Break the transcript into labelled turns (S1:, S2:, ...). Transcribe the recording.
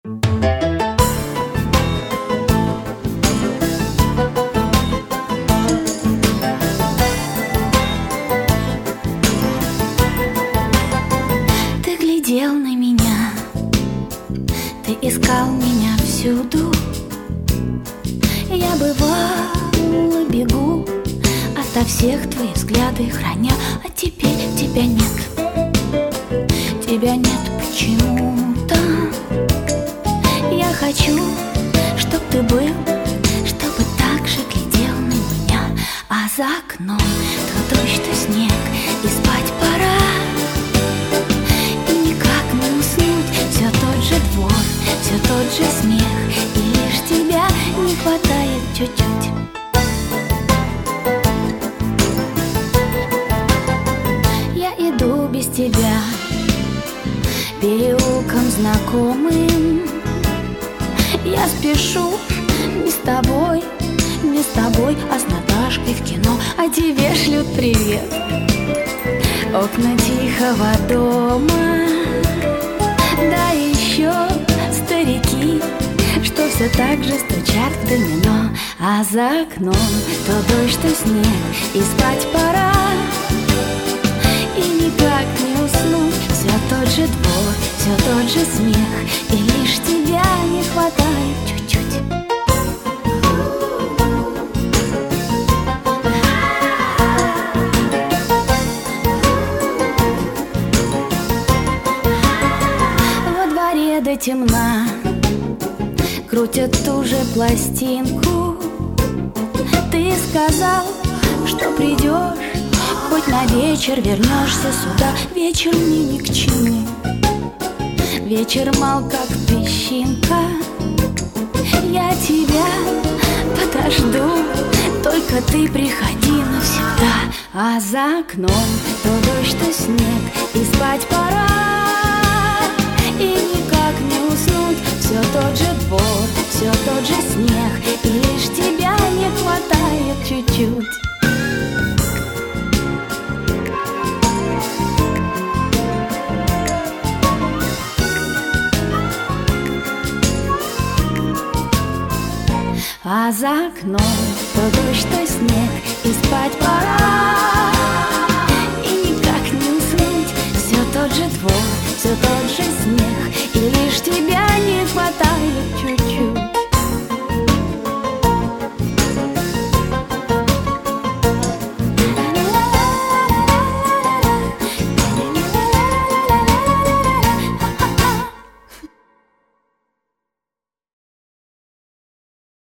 S1: Ты глядел на меня, ты искал меня всюду. Я бывало бегу ото всех твои взгляды храня, а теперь тебя нет. Тебя нет почему-то. Я хочу, чтоб ты был, чтобы так же глядел на меня. А за окном то дождь, то снег, и спать пора. И никак не уснуть, все тот же двор, все тот же смех, и лишь тебя не хватает чуть-чуть. Я иду без тебя переулком знакомым. Я спешу не с тобой, не с тобой, а с Наташкой в кино. А тебе шлют привет окна тихого дома. Да еще старики, что все так же стучат в домино. А за окном то дождь, то снег, и спать пора. И никак не уснуть, все тот же двор, все тот же смех, и лишь тебя не хватает чуть-чуть. Во дворе до темна крутят ту же пластинку. Ты сказал, что придешь, хоть на вечер вернешься сюда. Вечер мне ни к чему, вечер мал, как песчинка. Я тебя подожду, только ты приходи навсегда. А за окном то дождь, то снег, и спать пора. И никак не уснуть, все тот же двор, все тот же смех, и лишь тебя не хватает чуть-чуть. А за окном то дождь, то снег, и спать пора. И никак не уснуть, все тот же двор, все тот же смех, и лишь тебя